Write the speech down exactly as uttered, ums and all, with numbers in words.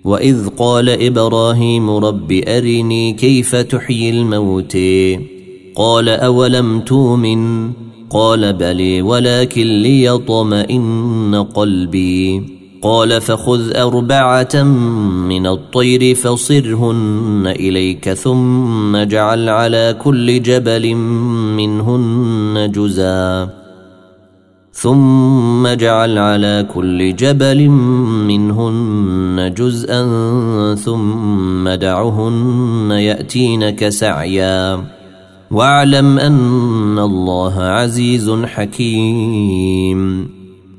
وإذ قال إبراهيم رب أرني كيف تحيي الموت قال أولم تؤمن قال بلى ولكن ليطمئن قلبي قال فخذ أربعة من الطير فصرهن إليك ثم اجعل على كل جبل منهن جزءا ثم اجعل على كل جبل منهن جزءا ثم دعهن يأتينك سعيا واعلم أن الله عزيز حكيم